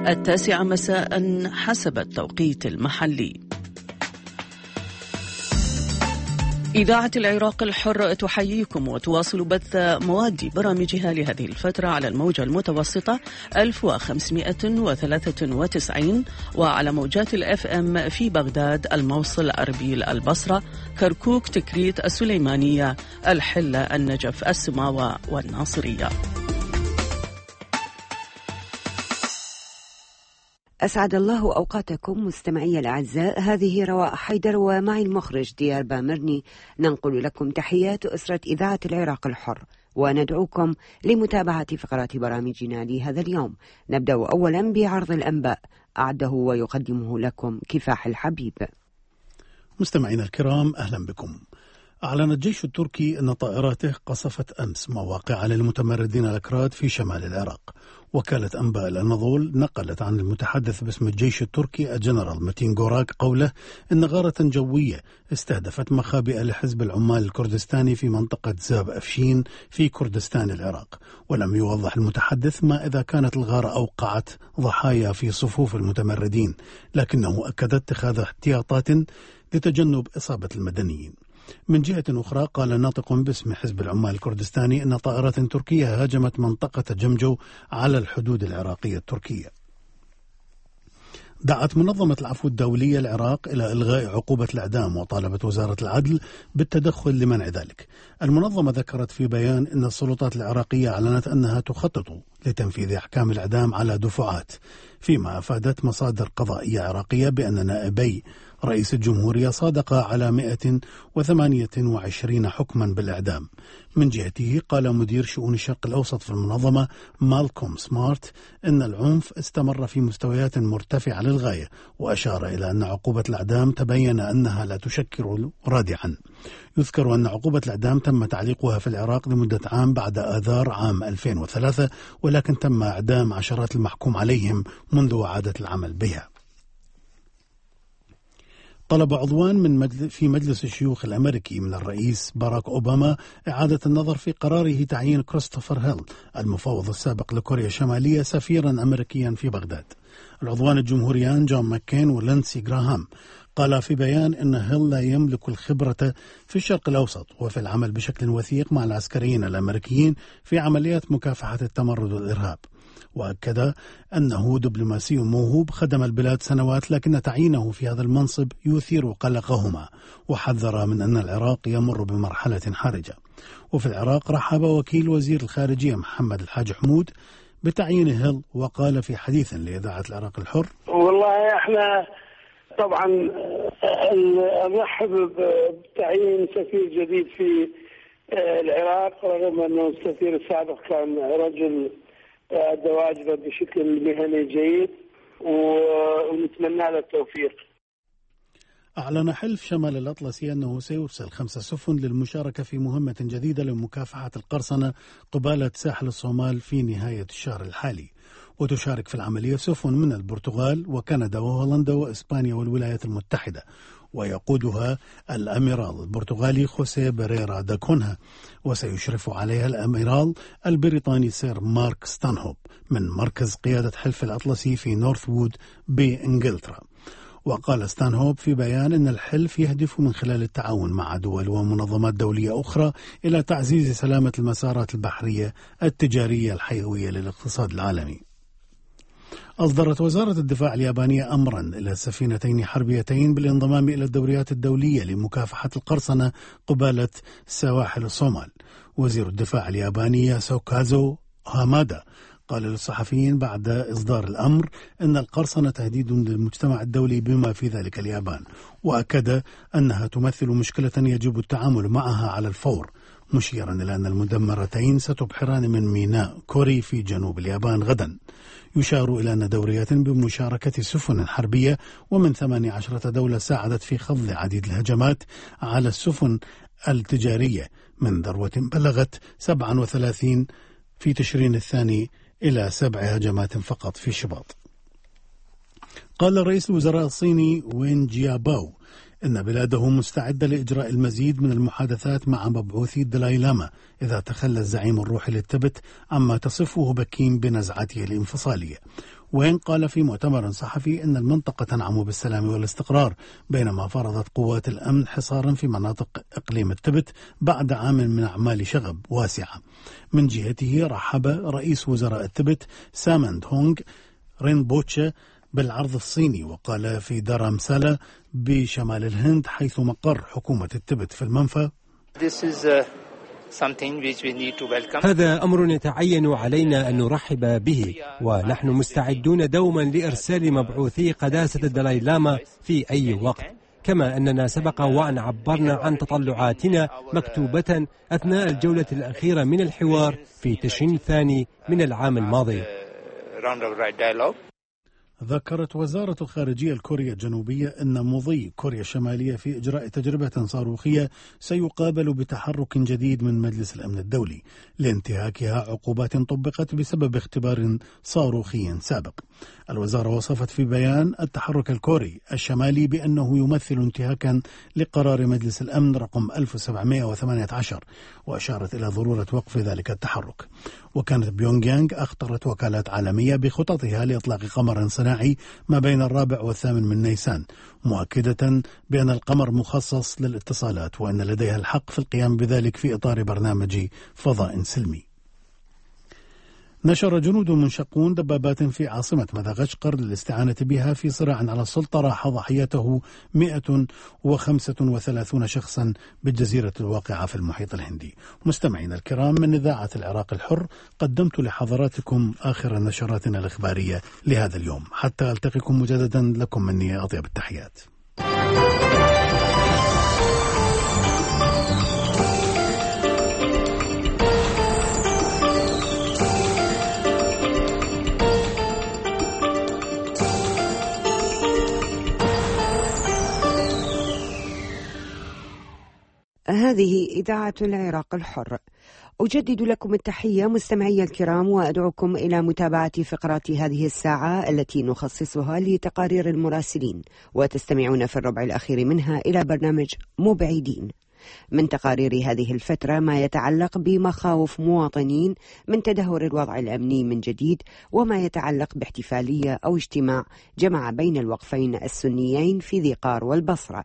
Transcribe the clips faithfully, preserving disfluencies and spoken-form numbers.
التاسعة مساء حسب التوقيت المحلي. إذاعة العراق الحر تحييكم وتواصل بث مواد برامجها لهذه الفترة على الموجة المتوسطة ألف وخمسمائة وثلاثة وتسعين وعلى موجات الأف أم في بغداد، الموصل، أربيل، البصرة، كركوك، تكريت، السليمانية، الحلة، النجف، السماوة والناصرية. أسعد الله أوقاتكم مستمعي الأعزاء، هذه رواء حيدر ومعي المخرج ديار بامرني، ننقل لكم تحيات أسرة إذاعة العراق الحر وندعوكم لمتابعة فقرات برامجنا لهذا اليوم. نبدأ أولا بعرض الأنباء، أعده ويقدمه لكم كفاح الحبيب. مستمعينا الكرام، أهلا بكم. أعلن الجيش التركي أن طائراته قصفت أمس مواقع للمتمردين الأكراد في شمال العراق. وكالة أنباء الأناضول نقلت عن المتحدث باسم الجيش التركي الجنرال متين جوراك قوله إن غارة جوية استهدفت مخابئ لحزب العمال الكردستاني في منطقة زاب أفشين في كردستان العراق. ولم يوضح المتحدث ما إذا كانت الغارة أوقعت ضحايا في صفوف المتمردين، لكنه أكد اتخاذ احتياطات لتجنب إصابة المدنيين. من جهة أخرى، قال ناطق باسم حزب العمال الكردستاني أن طائرات تركية هاجمت منطقة جمجو على الحدود العراقية التركية. دعت منظمة العفو الدولية العراق إلى إلغاء عقوبة الإعدام، وطالبت وزارة العدل بالتدخل لمنع ذلك. المنظمة ذكرت في بيان أن السلطات العراقية أعلنت أنها تخطط لتنفيذ أحكام الإعدام على دفعات، فيما أفادت مصادر قضائية عراقية بأن نائبي رئيس الجمهورية صادقا على مئة وثمانية وعشرين حكما بالإعدام. من جهته، قال مدير شؤون الشرق الأوسط في المنظمة مالكوم سمارت أن العنف استمر في مستويات مرتفعة للغاية، وأشار إلى أن عقوبة الإعدام تبين أنها لا تشكل رادعا. يذكر أن عقوبة الإعدام تم تعليقها في العراق لمدة عام بعد آذار عام ألفين وثلاثة، ولكن تم إعدام عشرات المحكوم عليهم منذ إعادة العمل بها. طلب عضوان من مجل في مجلس الشيوخ الأمريكي من الرئيس باراك أوباما إعادة النظر في قراره تعيين كريستوفر هيل المفوض السابق لكوريا الشمالية سفيرا أمريكيا في بغداد. العضوان الجمهوريان جون ماكين ولينسي جراهام قال في بيان أن هيل لا يملك الخبرة في الشرق الأوسط وفي العمل بشكل وثيق مع العسكريين الأمريكيين في عمليات مكافحة التمرد والإرهاب. وأكد أنه دبلوماسي موهوب خدم البلاد سنوات، لكن تعيينه في هذا المنصب يثير قلقهما، وحذر من أن العراق يمر بمرحلة حرجة. وفي العراق رحب وكيل وزير الخارجية محمد الحاج حمود بتعيين هيل، وقال في حديث لإذاعة العراق الحر: والله احنا طبعا نرحب بتعيين سفير جديد في العراق، رغم أنه السفير السابق كان رجل أدى واجبه بشكل مهني جيد، ونتمنى له التوفيق. أعلن حلف شمال الأطلسي أنه سيرسل خمس سفن للمشاركة في مهمة جديدة لمكافحة القرصنة قبالة ساحل الصومال في نهاية الشهر الحالي. وتشارك في العملية سفن من البرتغال وكندا وهولندا وإسبانيا والولايات المتحدة، ويقودها الأميرال البرتغالي خوسيه بريرا دا كونها، وسيشرف عليها الأميرال البريطاني سير مارك ستانهوب من مركز قيادة حلف الأطلسي في نورث وود بإنجلترا. وقال ستانهوب في بيان أن الحلف يهدف من خلال التعاون مع دول ومنظمات دولية أخرى إلى تعزيز سلامة المسارات البحرية التجارية الحيوية للاقتصاد العالمي. أصدرت وزارة الدفاع اليابانية أمرا إلى سفينتين حربيتين بالانضمام إلى الدوريات الدولية لمكافحة القرصنة قبالة سواحل الصومال. وزير الدفاع الياباني ياسوكازو هامادا قال للصحفيين بعد إصدار الأمر أن القرصنة تهديد للمجتمع الدولي بما في ذلك اليابان، وأكد أنها تمثل مشكلة يجب التعامل معها على الفور، مشيرا إلى أن المدمرتين ستبحران من ميناء كوري في جنوب اليابان غدا. يشار إلى أن دوريات بمشاركة سفن حربية ومن ثمانية عشرة دولة ساعدت في خفض عديد الهجمات على السفن التجارية من ذروة بلغت سبعة وثلاثين في تشرين الثاني إلى سبع هجمات فقط في شباط. قال رئيس الوزراء الصيني وين جياباو إن بلاده مستعدة لإجراء المزيد من المحادثات مع مبعوثي الدلاي لاما إذا تخلى الزعيم الروحي للتبت عما تصفه بكين بنزعته الانفصالية. وين قال في مؤتمر صحفي أن المنطقة تنعم بالسلام والاستقرار، بينما فرضت قوات الأمن حصارا في مناطق إقليم التبت بعد عام من أعمال شغب واسعة. من جهته رحب رئيس وزراء التبت سامند هونغ رينبوتشا بالعرض الصيني، وقال في دارامسالا بشمال الهند حيث مقر حكومة التبت في المنفى: هذا أمر يتعين علينا أن نرحب به، ونحن مستعدون دوما لإرسال مبعوثي قداسة الدلاي لاما في أي وقت، كما أننا سبق وأن عبرنا عن تطلعاتنا مكتوبة أثناء الجولة الأخيرة من الحوار في تشرين الثاني من العام الماضي. ذكرت وزارة الخارجية الكورية الجنوبية أن مضي كوريا الشمالية في إجراء تجربة صاروخية سيقابل بتحرك جديد من مجلس الأمن الدولي لانتهاكها عقوبات طبقت بسبب اختبار صاروخي سابق. الوزارة وصفت في بيان التحرك الكوري الشمالي بأنه يمثل انتهاكا لقرار مجلس الأمن رقم ألف وسبعمائة وثمانية عشر، وأشارت إلى ضرورة وقف ذلك التحرك. وكانت بيونغ يانغ أخطرت وكالات عالمية بخططها لإطلاق قمر صناعي ما بين الرابع والثامن من نيسان، مؤكدة بأن القمر مخصص للاتصالات وأن لديها الحق في القيام بذلك في إطار برنامج فضاء سلمي. نشر جنود منشقون دبابات في عاصمة مدغشقر للاستعانة بها في صراع على السلطة راح ضحيته مئة وخمسة وثلاثين شخصا بالجزيرة الواقعة في المحيط الهندي. مستمعينا الكرام، من إذاعة العراق الحر قدمت لحضراتكم آخر نشراتنا الإخبارية لهذا اليوم. حتى ألتقيكم مجددا، لكم مني أطيب التحيات. هذه إذاعة العراق الحر. أجدد لكم التحية مستمعي الكرام، وأدعوكم إلى متابعة فقرات هذه الساعة التي نخصصها لتقارير المراسلين، وتستمعون في الربع الأخير منها إلى برنامج مبعدين. من تقارير هذه الفترة ما يتعلق بمخاوف مواطنين من تدهور الوضع الأمني من جديد، وما يتعلق باحتفالية أو اجتماع جمع بين الوقفين السنيين في ذي قار والبصرة.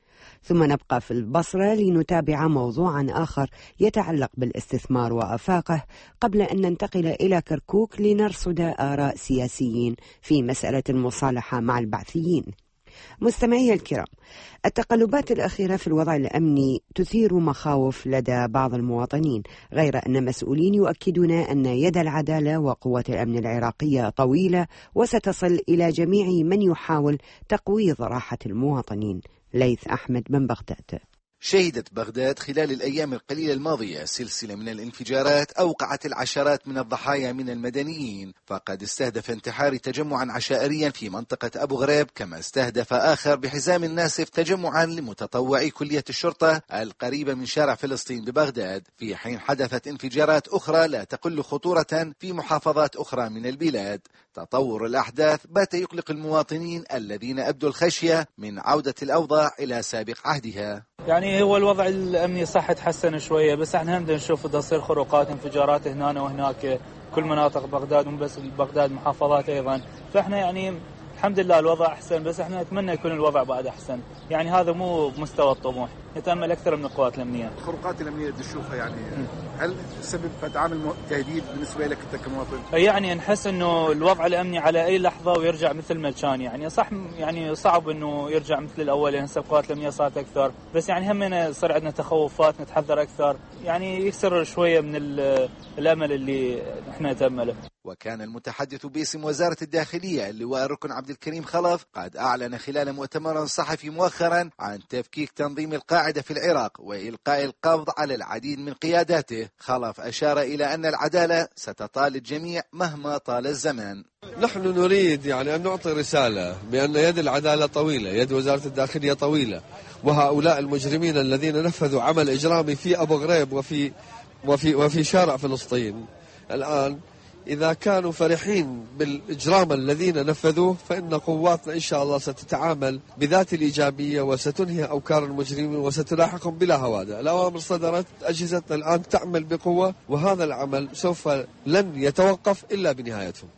ثم نبقى في البصرة لنتابع موضوعا آخر يتعلق بالاستثمار وآفاقه، قبل أن ننتقل إلى كركوك لنرصد آراء سياسيين في مسألة المصالحة مع البعثيين. مستمعي الكرام، التقلبات الأخيرة في الوضع الأمني تثير مخاوف لدى بعض المواطنين، غير أن مسؤولين يؤكدون أن يد العدالة وقوات الأمن العراقية طويلة وستصل إلى جميع من يحاول تقويض راحة المواطنين. ليث أحمد من بغداد. شهدت بغداد خلال الأيام القليلة الماضية سلسلة من الانفجارات أوقعت العشرات من الضحايا من المدنيين، فقد استهدف انتحار تجمعا عشائريا في منطقة أبو غريب، كما استهدف آخر بحزام الناسف تجمعا لمتطوعي كلية الشرطة القريبة من شارع فلسطين ببغداد، في حين حدثت انفجارات أخرى لا تقل خطورة في محافظات أخرى من البلاد. تطور الأحداث بات يقلق المواطنين الذين أبدوا الخشية من عودة الأوضاع إلى سابق عهدها. يعني هو الوضع الأمني صح تحسن شوية، بس احنا هم نشوف تصير خروقات انفجارات هنا وهناك كل مناطق بغداد، ومو بس بغداد محافظات أيضا. فاحنا يعني الحمد لله الوضع أحسن، بس احنا نتمنى يكون الوضع بعد أحسن. يعني هذا مو مستوى الطموح، نتأمل أكثر من القوات الأمنية. الخروقات الأمنية اللي تشوفها يعني م. هل تسبب قد عامل تهديد بالنسبة لك أنت كمواطن؟ يعني نحس إنه الوضع الأمني على أي لحظة ويرجع مثل ما كان. يعني صح، يعني صعب إنه يرجع مثل الأول، يعني القوات الأمنية صارت أكثر، بس يعني همنا صار عندنا تخوفات نتحذر أكثر، يعني يكسر شوية من الأمل اللي احنا نتأمله. وكان المتحدث باسم وزارة الداخلية اللواء الركن عبد الكريم خلف قد أعلن خلال مؤتمر صحفي مؤخرا عن تفكيك تنظيم القاعدة في العراق وإلقاء القبض على العديد من قياداته. خلف أشار إلى أن العدالة ستطال الجميع مهما طال الزمن. نحن نريد يعني أن نعطي رسالة بأن يد العدالة طويلة، يد وزارة الداخلية طويلة، وهؤلاء المجرمين الذين نفذوا عمل إجرامي في أبو غريب وفي وفي وفي شارع فلسطين الآن، إذا كانوا فرحين بالإجرام الذين نفذوه، فإن قواتنا إن شاء الله ستتعامل بذات الإيجابية وستنهي أوكار المجرمين وستلاحقهم بلا هوادة. الأوامر صدرت، أجهزتنا الآن تعمل بقوة، وهذا العمل سوف لن يتوقف إلا بنهايتهم.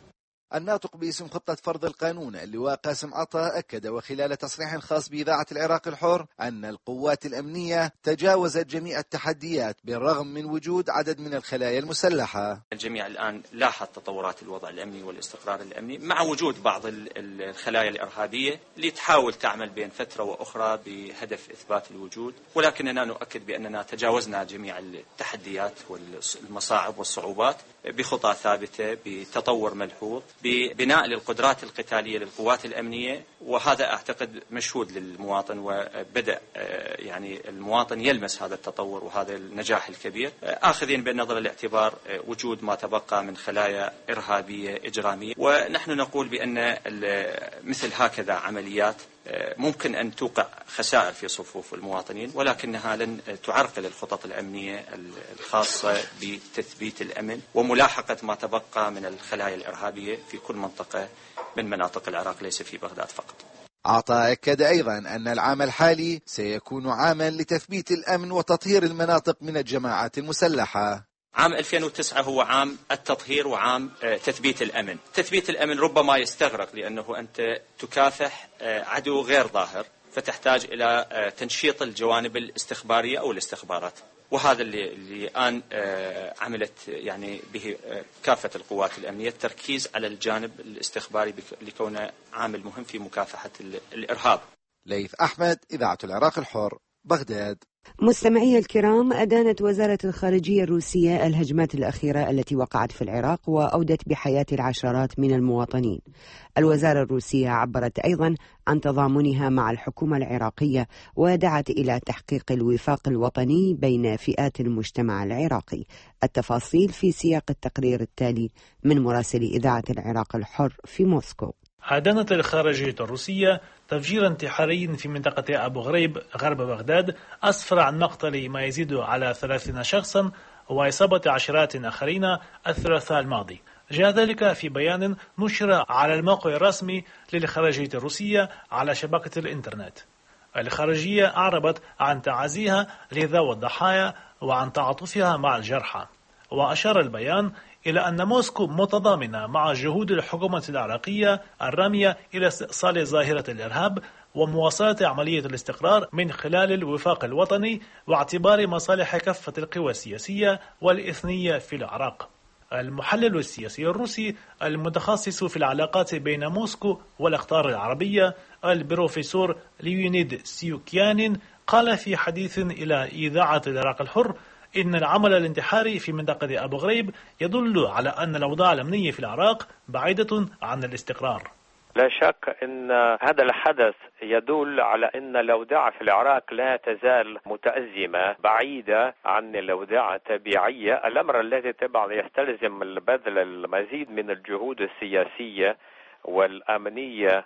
الناطق باسم خطة فرض القانون اللواء قاسم عطا أكد وخلال تصريح خاص بإذاعة العراق الحر أن القوات الأمنية تجاوزت جميع التحديات بالرغم من وجود عدد من الخلايا المسلحة. الجميع الآن لاحظ تطورات الوضع الأمني والاستقرار الأمني مع وجود بعض الخلايا الإرهابية اللي تحاول تعمل بين فترة وأخرى بهدف إثبات الوجود، ولكننا نؤكد بأننا تجاوزنا جميع التحديات والمصاعب والصعوبات بخطى ثابتة بتطور ملحوظ ببناء للقدرات القتالية للقوات الأمنية، وهذا أعتقد مشهود للمواطن وبدأ يعني المواطن يلمس هذا التطور وهذا النجاح الكبير، آخذين بالنظر الاعتبار وجود ما تبقى من خلايا إرهابية إجرامية. ونحن نقول بأن مثل هكذا عمليات ممكن أن توقع خسائر في صفوف المواطنين، ولكنها لن تعرقل الخطط الأمنية الخاصة بتثبيت الأمن وملاحقة ما تبقى من الخلايا الإرهابية في كل منطقة من مناطق العراق ليس في بغداد فقط. عطا أكد أيضا أن العام الحالي سيكون عاما لتثبيت الأمن وتطهير المناطق من الجماعات المسلحة. عام ألفين وتسعة هو عام التطهير وعام تثبيت الأمن. تثبيت الأمن ربما يستغرق لأنه أنت تكافح عدو غير ظاهر، فتحتاج إلى تنشيط الجوانب الاستخبارية أو الاستخبارات، وهذا اللي اللي الآن عملت يعني به كافة القوات الأمنية، التركيز على الجانب الاستخباري لكونه عامل مهم في مكافحة الإرهاب. ليث أحمد، إذاعة العراق الحر، بغداد. مستمعي الكرام، أدانت وزارة الخارجية الروسية الهجمات الأخيرة التي وقعت في العراق وأودت بحياة العشرات من المواطنين. الوزارة الروسية عبرت أيضا عن تضامنها مع الحكومة العراقية ودعت إلى تحقيق الوفاق الوطني بين فئات المجتمع العراقي. التفاصيل في سياق التقرير التالي من مراسل إذاعة العراق الحر في موسكو. أدانت الخارجية الروسية تفجير انتحاري في منطقة أبو غريب غرب بغداد أسفر عن مقتل ما يزيد على ثلاثين شخصا وإصابة عشرات آخرين الثلاثاء الماضي. جاء ذلك في بيان نشر على الموقع الرسمي للخارجية الروسية على شبكة الإنترنت. الخارجية أعربت عن تعازيها لذوي الضحايا وعن تعاطفها مع الجرحى، وأشار البيان إلى أن موسكو متضامنة مع جهود الحكومة العراقية الرامية إلى استئصال ظاهرة الإرهاب ومواصلة عملية الاستقرار من خلال الوفاق الوطني واعتبار مصالح كافة القوى السياسية والإثنية في العراق. المحلل السياسي الروسي المتخصص في العلاقات بين موسكو والأقطار العربية البروفيسور ليونيد سيوكيانين قال في حديث إلى إذاعة العراق الحر إن العمل الانتحاري في منطقة أبو غريب يدل على أن الأوضاع الأمنية في العراق بعيدة عن الاستقرار. لا شك أن هذا الحدث يدل على أن الأوضاع في العراق لا تزال متأزمة بعيدة عن الأوضاع الطبيعية، الأمر الذي طبعا يستلزم بذل المزيد من الجهود السياسية والأمنية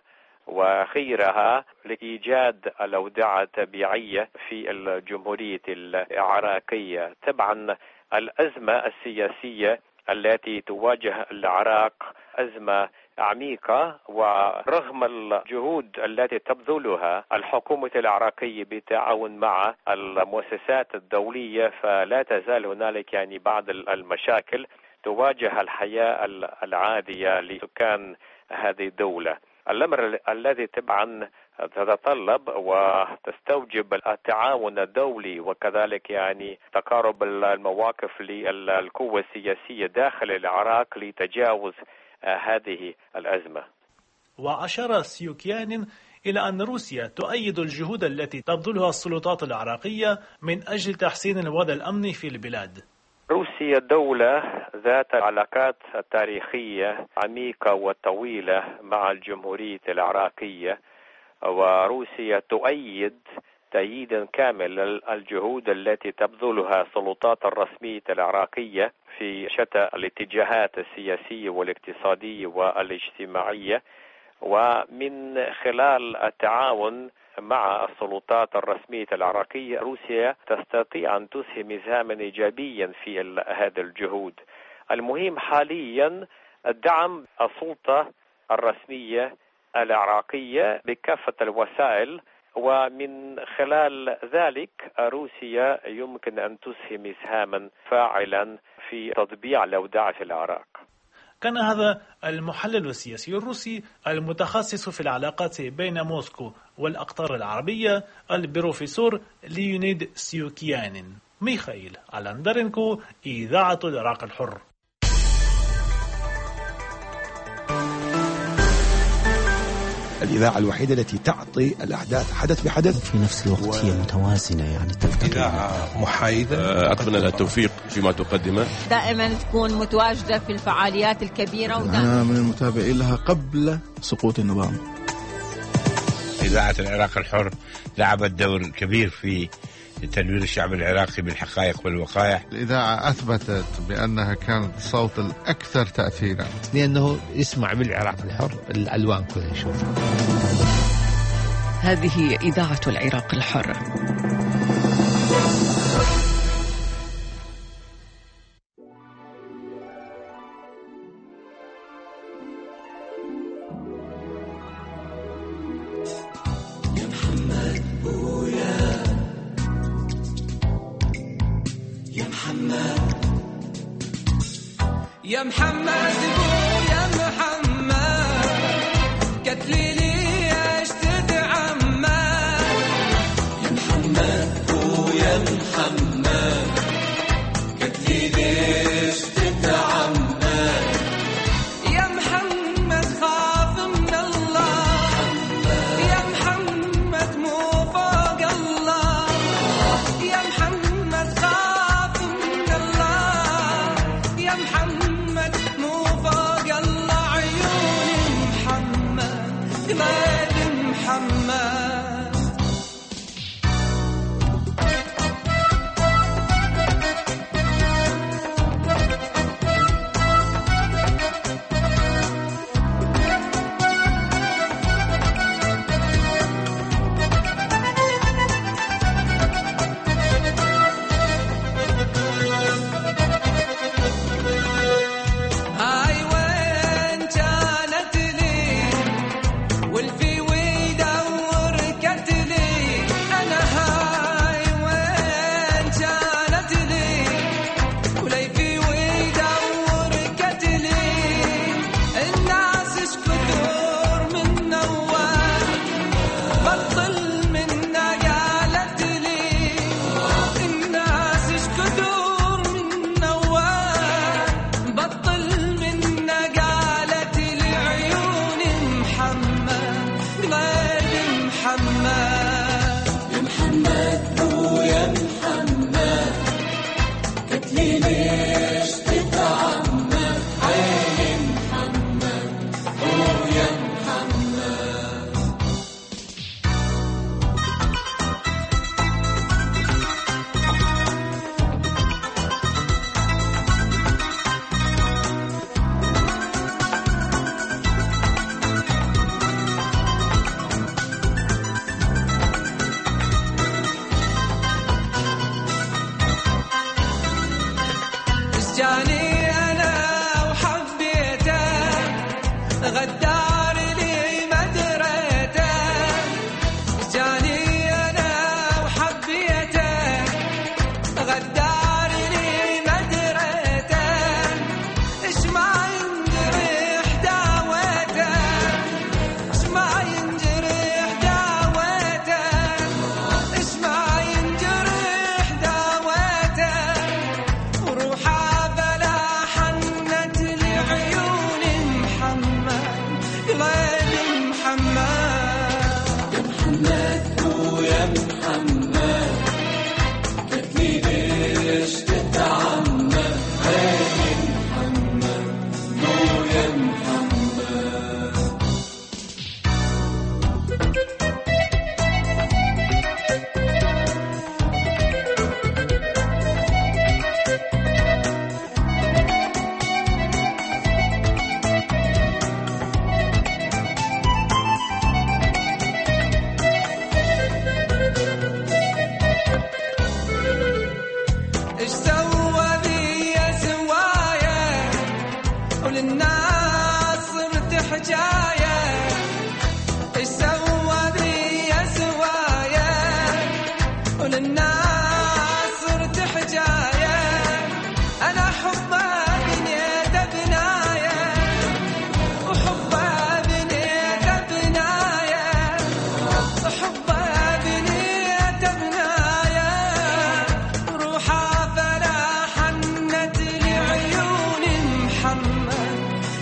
وخيرها لإيجاد الأوضاع الطبيعية في الجمهورية العراقية. طبعا الأزمة السياسية التي تواجه العراق أزمة عميقة، ورغم الجهود التي تبذلها الحكومة العراقية بالتعاون مع المؤسسات الدولية فلا تزال هنالك يعني بعض المشاكل تواجه الحياة العادية لسكان هذه الدولة. الأمر الذي طبعا تتطلب وتستوجب التعاون الدولي وكذلك يعني تقارب المواقف للقوى السياسية داخل العراق لتجاوز هذه الأزمة. وأشار سيوكيان إلى أن روسيا تؤيد الجهود التي تبذلها السلطات العراقية من أجل تحسين الوضع الأمني في البلاد. روسيا دولة ذات علاقات تاريخية عميقة وطويلة مع الجمهورية العراقية، وروسيا تؤيد تأييدا كامل الجهود التي تبذلها السلطات الرسمية العراقية في شتى الاتجاهات السياسية والاقتصادية والاجتماعية، ومن خلال التعاون مع السلطات الرسمية العراقية روسيا تستطيع أن تسهم إسهاما إيجابيا في هذه الجهود. المهم حاليا الدعم السلطة الرسمية العراقية بكافة الوسائل، ومن خلال ذلك روسيا يمكن أن تسهم إسهاما فاعلا في تطبيع الأوضاع في العراق. كان هذا المحلل السياسي الروسي المتخصص في العلاقات بين موسكو والأقطار العربية البروفيسور ليونيد سيوكيانين. ميخائيل ألاندرينكو، إذاعة العراق الحر. الإذاعة الوحيدة التي تعطي الأحداث حدث بحدث في نفس الوقت و... هي متوازنة، يعني إذاعة محايدة. أتمنى التوفيق فيما تقدمه، دائما تكون متواجدة في الفعاليات الكبيرة. أنا من المتابعين لها قبل سقوط النظام. إذاعة العراق الحر لعبت دور كبير في تنوير الشعب العراقي بالحقائق والوقائع. الإذاعة أثبتت بأنها كانت الصوت الأكثر تأثيرا، لأنه يسمع بالعراق الحر الألوان كلها يشوف. هذه إذاعة العراق الحر. يا محمد بو يا محمد قتلي لي ايش تتعمد. يا محمد بو يا محمد قتلي لي ايش تتعمد. يا محمد خاف من الله، يا محمد مو فوق الله. يا محمد خاف من الله، يا محمد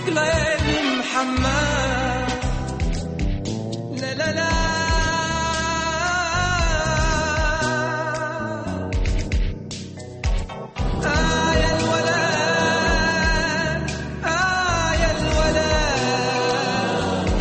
قليب محمد لا لا لا آه يا الولد آه يا الولد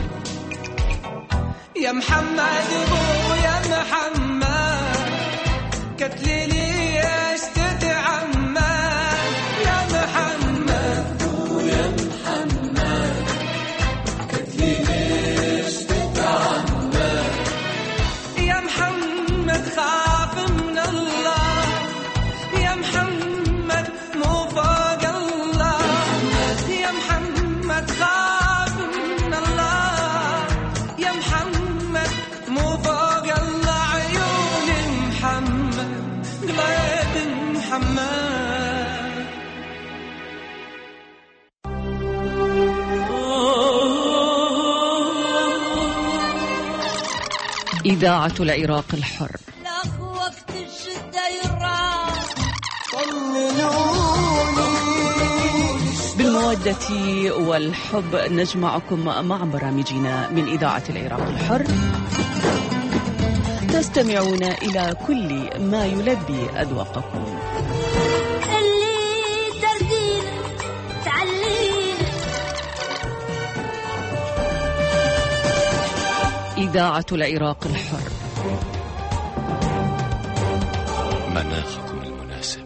يا محمد ويا محمد قتلي ليش تتعمد يا محمد ويا محمد قتلي ليش تتعمد يا محمد خاف من الله يا محمد مو فوق الله يا محمد خاف من الله يا محمد مو فوق الله عيون محمد قلب محمد إذاعة العراق الحر. لا وقت الشدة يراح بالمودة والحب نجمعكم مع برامجنا من إذاعة العراق الحر. تستمعون إلى كل ما يلبي أذواقكم. اللي تردين تعلين إذاعة العراق الحر. مناخكم المناسب.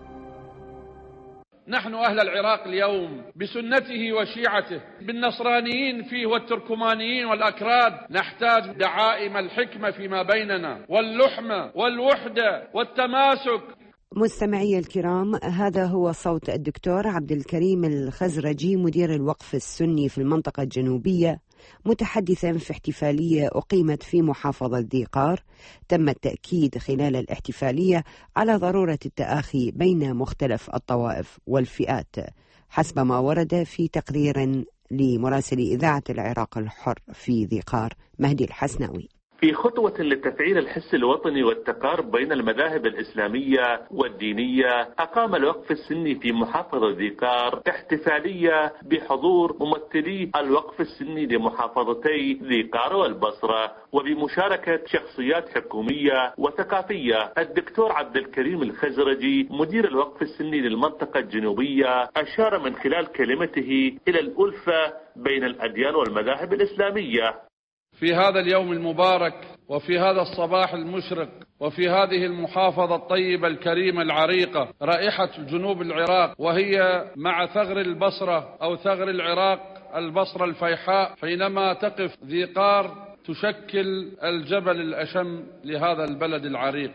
نحن أهل العراق اليوم بسنته وشيعته بالنصرانيين فيه والتركمانيين والأكراد نحتاج دعائم الحكمة فيما بيننا واللحمة والوحدة والتماسك. مستمعي الكرام، هذا هو صوت الدكتور عبد الكريم الخزرجي مدير الوقف السني في المنطقة الجنوبية متحدثا في احتفالية أقيمت في محافظة ذي قار. تم التأكيد خلال الاحتفالية على ضرورة التآخي بين مختلف الطوائف والفئات حسب ما ورد في تقرير لمراسل إذاعة العراق الحر في ذي قار مهدي الحسناوي. في خطوة لتفعيل الحس الوطني والتقارب بين المذاهب الإسلامية والدينية، أقام الوقف السني في محافظة ذي قار احتفالية بحضور ممثلي الوقف السني لمحافظتي ذي قار والبصرة وبمشاركة شخصيات حكومية وثقافية. الدكتور عبد الكريم الخزرجي مدير الوقف السني للمنطقة الجنوبية أشار من خلال كلمته إلى الألفة بين الأديان والمذاهب الإسلامية. في هذا اليوم المبارك وفي هذا الصباح المشرق وفي هذه المحافظة الطيبة الكريمة العريقة رائحة جنوب العراق، وهي مع ثغر البصرة أو ثغر العراق البصرة الفيحاء، حينما تقف ذي قار تشكل الجبل الأشم لهذا البلد العريق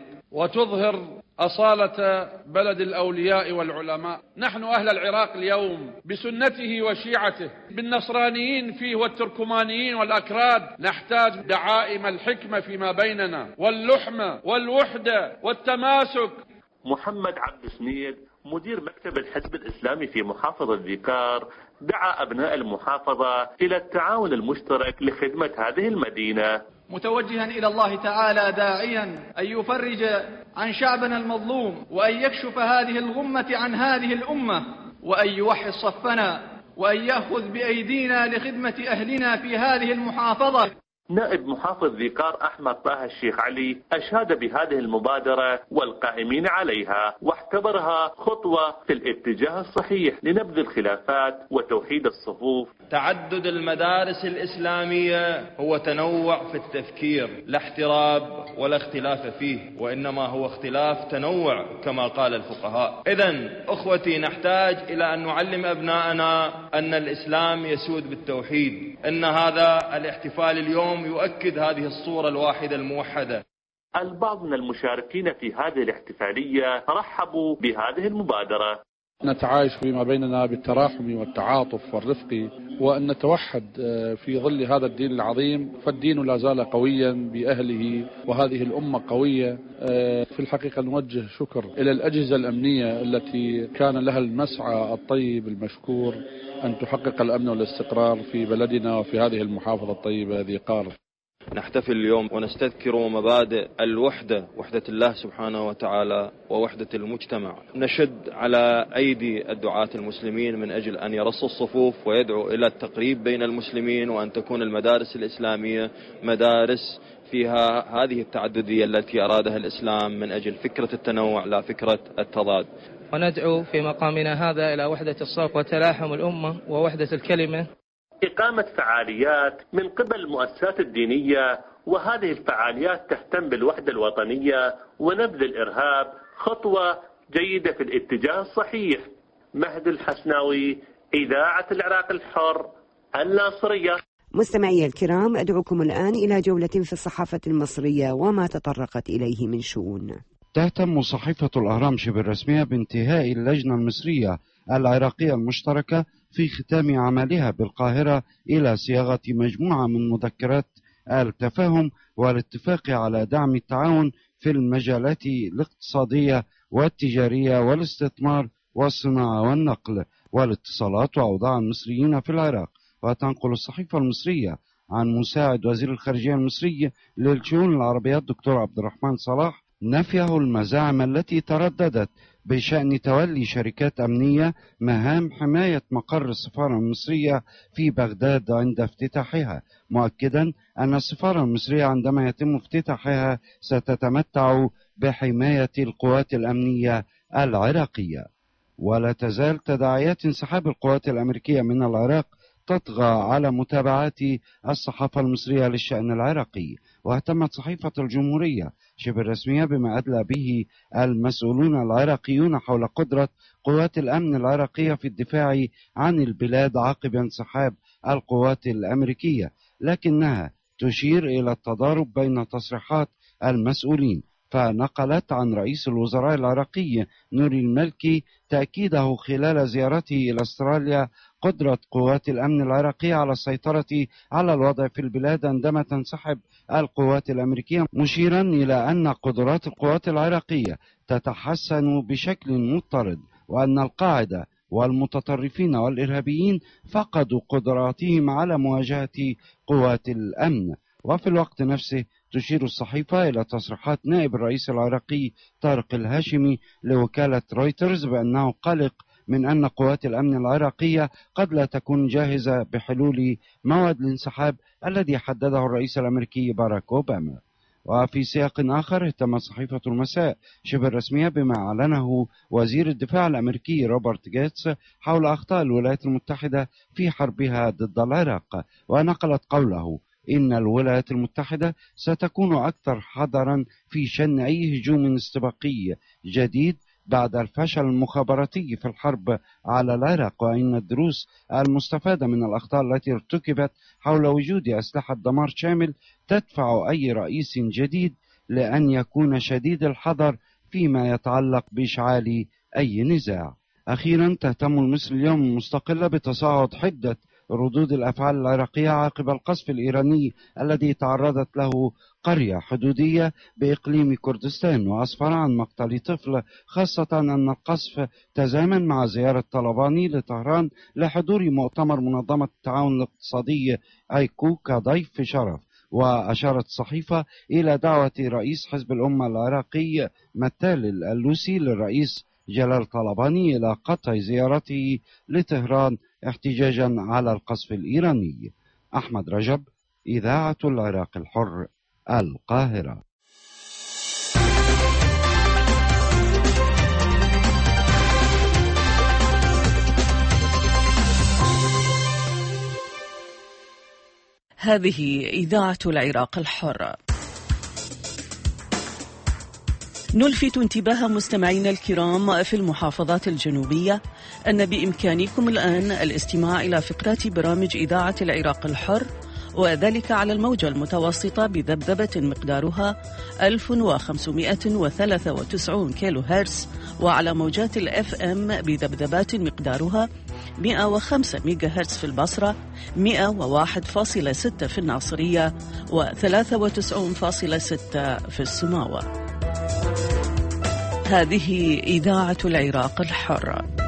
وتظهر أصالة بلد الأولياء والعلماء. نحن أهل العراق اليوم بسنته وشيعته بالنصرانيين فيه والتركمانيين والأكراد نحتاج دعائم الحكمة فيما بيننا واللحمة والوحدة والتماسك. محمد عبد سميد مدير مكتب الحزب الإسلامي في محافظة ذي قار دعا أبناء المحافظة إلى التعاون المشترك لخدمة هذه المدينة، متوجها إلى الله تعالى داعيا أن يفرج عن شعبنا المظلوم وأن يكشف هذه الغمة عن هذه الأمة وأن يوحد صفنا وأن يأخذ بأيدينا لخدمة أهلنا في هذه المحافظة. نائب محافظ ذي قار أحمد طه الشيخ علي أشاد بهذه المبادرة والقائمين عليها واعتبرها خطوة في الاتجاه الصحيح لنبذ الخلافات وتوحيد الصفوف. تعدد المدارس الإسلامية هو تنوع في التفكير، لا احتراب ولا اختلاف فيه، وإنما هو اختلاف تنوع كما قال الفقهاء. إذن أخوتي نحتاج إلى أن نعلم أبناءنا أن الإسلام يسود بالتوحيد. إن هذا الاحتفال اليوم يؤكد هذه الصورة الواحدة الموحدة. البعض من المشاركين في هذه الاحتفالية رحبوا بهذه المبادرة. نتعايش فيما بيننا بالتراحم والتعاطف والرفق، وأن نتوحد في ظل هذا الدين العظيم، فالدين لا زال قويا بأهله وهذه الأمة قوية. في الحقيقة نوجه شكر إلى الأجهزة الأمنية التي كان لها المسعى الطيب المشكور أن تحقق الأمن والاستقرار في بلدنا وفي هذه المحافظة الطيبة ذي قار. نحتفل اليوم ونستذكر مبادئ الوحدة، وحدة الله سبحانه وتعالى ووحدة المجتمع. نشد على أيدي الدعاة المسلمين من أجل أن يرصوا الصفوف ويدعو إلى التقريب بين المسلمين، وأن تكون المدارس الإسلامية مدارس فيها هذه التعددية التي أرادها الإسلام من أجل فكرة التنوع لا فكرة التضاد. وندعو في مقامنا هذا إلى وحدة الصف وتلاحم الأمة ووحدة الكلمة. إقامة فعاليات من قبل المؤسسات الدينية، وهذه الفعاليات تهتم بالوحدة الوطنية ونبذ الإرهاب، خطوة جيدة في الاتجاه الصحيح. مهدي الحسناوي، إذاعة العراق الحر، الناصرية. مستمعي الكرام، أدعوكم الآن إلى جولة في الصحافة المصرية وما تطرقت إليه من شؤون. تهتم صحيفة الأهرام شبه الرسمية بانتهاء اللجنة المصرية العراقية المشتركة في ختام عملها بالقاهرة إلى صياغة مجموعة من مذكرات التفاهم والاتفاق على دعم التعاون في المجالات الاقتصادية والتجارية والاستثمار والصناعة والنقل والاتصالات وأوضاع المصريين في العراق. وتنقل الصحيفة المصرية عن مساعد وزير الخارجية المصري للشؤون العربية الدكتور عبد الرحمن صلاح نفيه المزاعم التي ترددت بشأن تولي شركات أمنية مهام حماية مقر السفارة المصرية في بغداد عند افتتاحها، مؤكدا أن السفارة المصرية عندما يتم افتتاحها ستتمتع بحماية القوات الأمنية العراقية. ولا تزال تداعيات انسحاب القوات الأمريكية من العراق تطغى على متابعات الصحافة المصرية للشأن العراقي. واهتمت صحيفة الجمهورية شبه الرسمية بما أدلى به المسؤولون العراقيون حول قدرة قوات الأمن العراقية في الدفاع عن البلاد عقب انسحاب القوات الأمريكية، لكنها تشير إلى التضارب بين تصريحات المسؤولين. فنقلت عن رئيس الوزراء العراقي نوري المالكي تأكيده خلال زيارته إلى أستراليا قدرة قوات الأمن العراقية على السيطرة على الوضع في البلاد عندما تنسحب القوات الأمريكية، مشيرا إلى أن قدرات القوات العراقية تتحسن بشكل مضطرد، وأن القاعدة والمتطرفين والإرهابيين فقدوا قدراتهم على مواجهة قوات الأمن. وفي الوقت نفسه تشير الصحيفة إلى تصريحات نائب الرئيس العراقي طارق الهاشمي لوكالة رويترز بأنه قلق من أن قوات الأمن العراقية قد لا تكون جاهزة بحلول موعد الانسحاب الذي حدده الرئيس الأمريكي باراك أوباما. وفي سياق آخر اهتمت صحيفة المساء شبه الرسمية بما أعلنه وزير الدفاع الأمريكي روبرت جيتس حول أخطاء الولايات المتحدة في حربها ضد العراق، ونقلت قوله إن الولايات المتحدة ستكون أكثر حذرا في شن أي هجوم استباقي جديد بعد الفشل المخابراتي في الحرب على العراق، وإن الدروس المستفادة من الأخطاء التي ارتكبت حول وجود أسلحة دمار شامل تدفع أي رئيس جديد لأن يكون شديد الحذر فيما يتعلق بإشعال أي نزاع. أخيرا تهتم المصري اليوم المستقلة بتصاعد حدة ردود الأفعال العراقية عقب القصف الإيراني الذي تعرضت له قرية حدودية بإقليم كردستان، وأسفر عن مقتل طفل، خاصة أن القصف تزامن مع زيارة طلباني لطهران لحضور مؤتمر منظمة التعاون الاقتصادي أيكو كضيف شرف. وأشارت الصحيفة إلى دعوة رئيس حزب الأمة العراقي متال الألوسي للرئيس جلال طلباني إلى قطع زيارته لطهران احتجاجا على القصف الإيراني. أحمد رجب، إذاعة العراق الحر، القاهرة. هذه إذاعة العراق الحر. نلفت انتباه مستمعينا الكرام في المحافظات الجنوبية أن بإمكانكم الآن الاستماع إلى فقرات برامج إذاعة العراق الحر، وذلك على الموجة المتوسطة بذبذبة مقدارها ألف وخمسمائة وثلاثة وتسعين كيلو هرتز، وعلى موجات الأف أم بذبذبات مقدارها مئة وخمسة ميجا هرتز في البصرة، مئة وواحد فاصلة ستة في الناصرية، وثلاثة وتسعين فاصلة ستة في السماوة. هذه إذاعة العراق الحر.